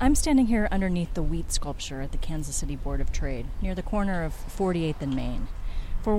I'm standing here underneath the wheat sculpture at the Kansas City Board of Trade, near the corner of 48th and Main. For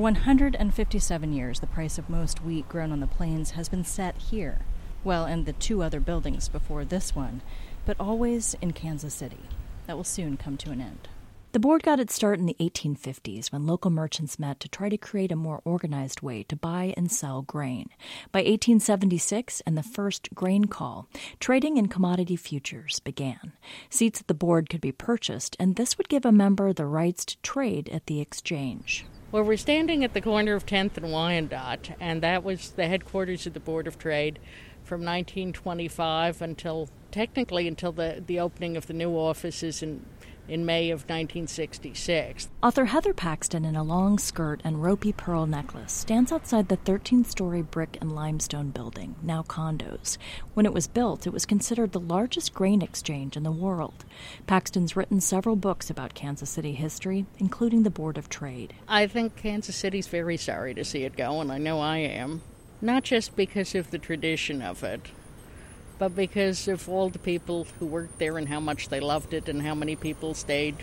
157 years, the price of most wheat grown on the plains has been set here. Well, and the two other buildings before this one, but always in Kansas City. That will soon come to an end. The board got its start in the 1850s when local merchants met to try to create a more organized way to buy and sell grain. By 1876 and the first grain call, trading in commodity futures began. Seats at the board could be purchased, and this would give a member the rights to trade at the exchange. Well, we're standing at the corner of 10th and Wyandotte, and that was the headquarters of the Board of Trade from 1925 until the opening of the new offices in May of 1966. Author Heather Paxton, in a long skirt and ropey pearl necklace, stands outside the 13-story brick and limestone building, now condos. When it was built, it was considered the largest grain exchange in the world. Paxton's written several books about Kansas City history, including the Board of Trade. I think Kansas City's very sorry to see it go, and I know I am. Not just because of the tradition of it, but because of all the people who worked there and how much they loved it and how many people stayed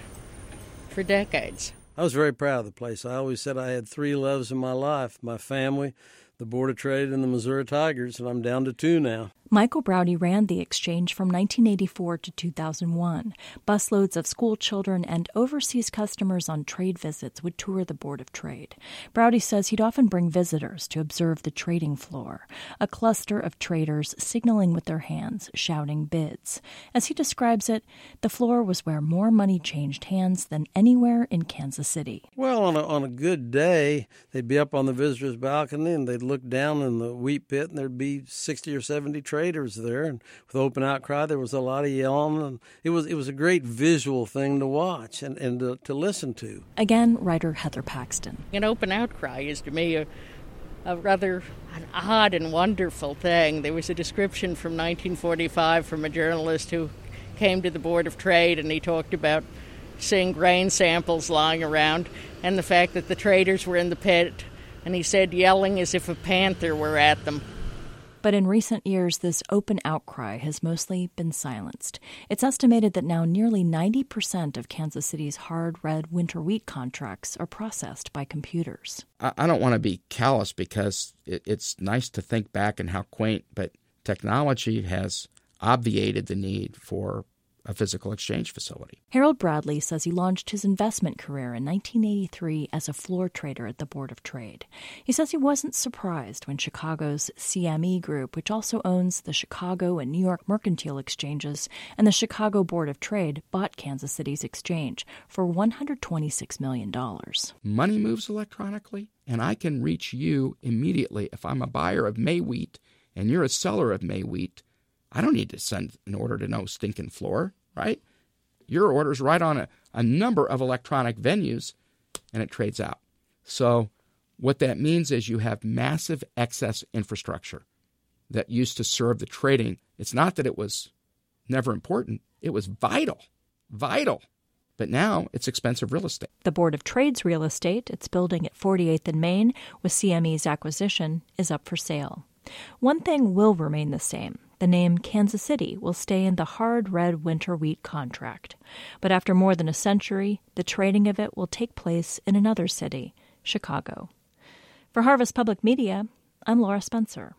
for decades. I was very proud of the place. I always said I had three loves in my life: my family, the Board of Trade, and the Missouri Tigers, and I'm down to two now. Michael Browdy ran the exchange from 1984 to 2001. Busloads of school children and overseas customers on trade visits would tour the Board of Trade. Browdy says he'd often bring visitors to observe the trading floor, a cluster of traders signaling with their hands, shouting bids. As he describes it, the floor was where more money changed hands than anywhere in Kansas City. Well, on a good day, they'd be up on the visitor's balcony and they'd look down in the wheat pit and there'd be 60 or 70 traders there, and with open outcry there was a lot of yelling, and it was a great visual thing to watch and to listen to. Again, writer Heather Paxton. An open outcry is to me a rather an odd and wonderful thing. There was a description from 1945 from a journalist who came to the Board of Trade, and he talked about seeing grain samples lying around and the fact that the traders were in the pit, and he said yelling as if a panther were at them. But in recent years, this open outcry has mostly been silenced. It's estimated that now nearly 90% of Kansas City's hard red winter wheat contracts are processed by computers. I don't want to be callous because it's nice to think back and how quaint, but technology has obviated the need for a physical exchange facility. Harold Bradley says he launched his investment career in 1983 as a floor trader at the Board of Trade. He says he wasn't surprised when Chicago's CME Group, which also owns the Chicago and New York Mercantile Exchanges, and the Chicago Board of Trade bought Kansas City's exchange for $126 million. Money moves electronically, and I can reach you immediately. If I'm a buyer of May wheat and you're a seller of May wheat, I don't need to send an order to no stinking floor, right? Your order's right on a number of electronic venues, and it trades out. So what that means is you have massive excess infrastructure that used to serve the trading. It's not that it was never important. It was vital. But now it's expensive real estate. The Board of Trade's real estate, its building at 48th and Main, with CME's acquisition, is up for sale. One thing will remain the same. The name Kansas City will stay in the hard red winter wheat contract. But after more than a century, the trading of it will take place in another city, Chicago. For Harvest Public Media, I'm Laura Spencer.